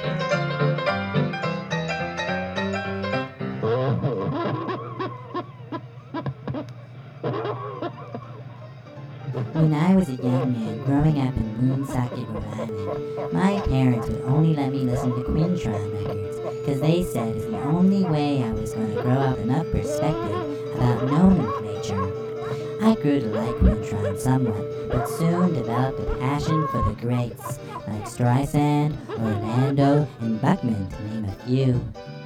When I was a young man growing up in Woonsocket, Rhode Island, my parents would only let me listen to Quintron records because they said it's the only way I was going to grow up enough perspective about nomenclature. I grew to like Quintron somewhat, but soon developed a passion for the greats, like Streisand, Orlando, and Buckman, to name a few.